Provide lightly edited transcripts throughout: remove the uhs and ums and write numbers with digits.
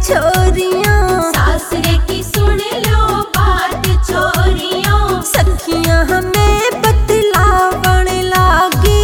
छोरियां, सासरे की सुन लो बात छोरियों, सखियां हमें बतलावण लागी।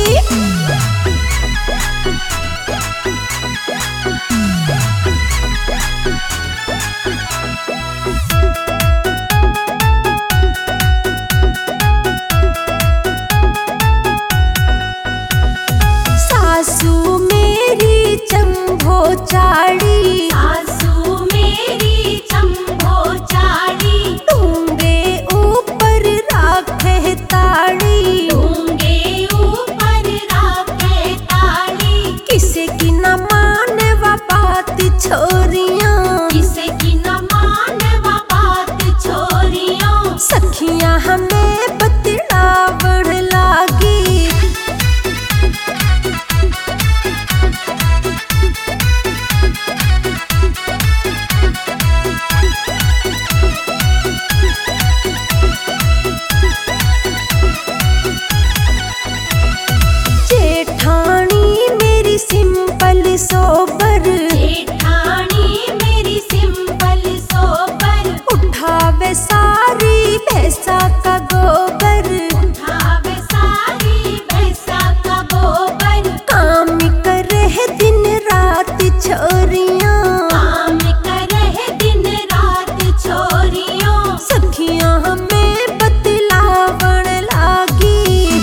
सासू मेरी चंभो चाड़ी, सासू मेरी चंभो चाड़ी, डूंगे ऊपर राखे ताड़ी, डूंगे ऊपर राखे ताड़ी, किसे की न मानवा बात छोरियां, किसे की न मानवा बात छोरियों, सखियां हमें बतलावण लागी। जेठानी मेरी सिंपल सोबर, जेठानी मेरी सिंपल सोबर, उठावे सारी भैंसा का गोबर, उठावे सारी भैंसा का गोबर, काम करे दिन रात छोरियां, काम करे दिन रात छोरियों, सखियां हमें बतलावण लागी।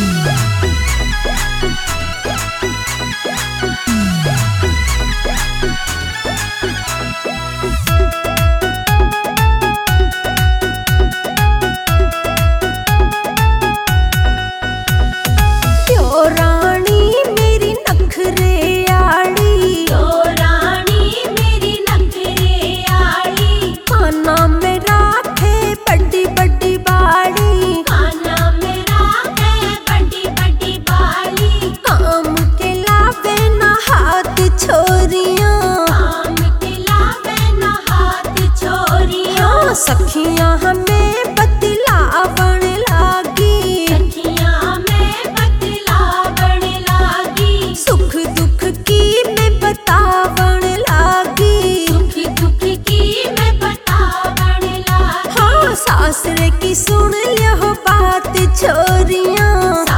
यो रानी मेरी नखरे आड़ी, तो रानी मेरी नखरे आड़ी, खाना में राखे बड़ी बड़ी बाड़ी, खाना मेरा है बड़ी बड़ी बाली, काम के लावे ना हाथ छोरियां, काम के लावे न हाथ छोरियों, हाँ सखियां हमें बतलावण लागी। सखियां में बतलावण लागी, सुख दुख की मैं बतावण लागी। सुख दुख की मैं बतावण लागी, हाँ सासरे की सुन लियो बात छोरियां,